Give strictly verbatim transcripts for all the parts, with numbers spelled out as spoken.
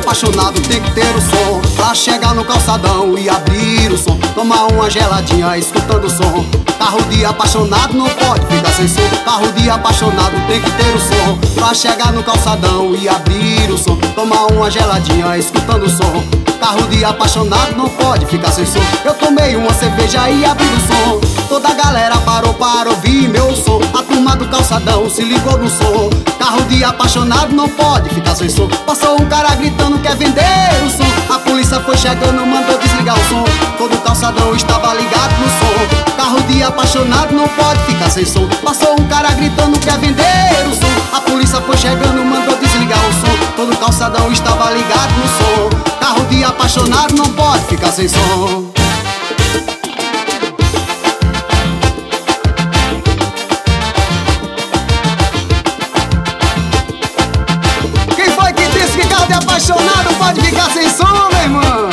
apaixonado tem que ter o som pra chegar no calçadão e abrir o som. Tomar uma geladinha escutando o som. Carro de apaixonado não pode ficar sem som. Carro de apaixonado tem que ter o som pra chegar no calçadão e abrir o som. Tomar uma geladinha escutando o som. Carro de apaixonado não pode ficar sem som. Eu tomei uma cerveja e abri o som. Toda a galera parou para ouvir meu som. A turma do calçadão se ligou no som. Carro de apaixonado não pode ficar sem som. Passou um cara gritando quer vender o som. A polícia foi chegando, mandou desligar o som. Todo o calçadão estava ligado no som. Carro de apaixonado não pode ficar sem som. Passou um cara gritando quer vender o som. A polícia foi chegando, mandou desligar o som. Todo o calçadão estava ligado no som. Carro de apaixonado não pode ficar sem som. Quem foi que disse que carro de apaixonado pode ficar sem som, meu irmão?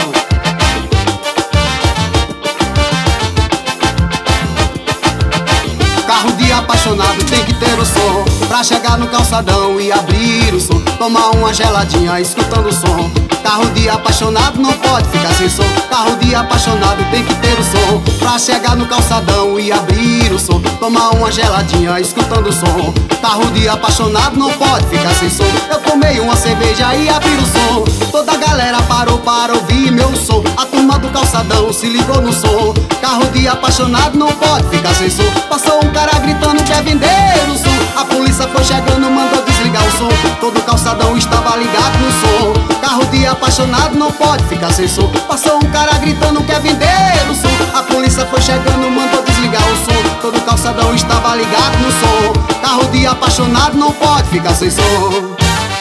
Carro de apaixonado tem que ter o som pra chegar no calçadão e abrir o som. Tomar uma geladinha escutando o som. Carro de apaixonado não pode ficar sem som. Carro de apaixonado tem que ter o som pra chegar no calçadão e abrir o som. Tomar uma geladinha escutando o som. Carro de apaixonado não pode ficar sem som. Eu tomei uma cerveja e abri o som. Toda a galera parou para ouvir meu som. A turma do calçadão se ligou no som. Carro de apaixonado não pode ficar sem som. Passou um cara gritando quer vender o som. A polícia foi chegando, mandou desligar o som. Todo o calçadão estava ligado no som. Carro de apaixonado não pode ficar sem som. Passou um cara gritando quer vender o som. A polícia foi chegando, mandou desligar o som. Todo o calçadão estava ligado no som. Carro de apaixonado não pode ficar sem som.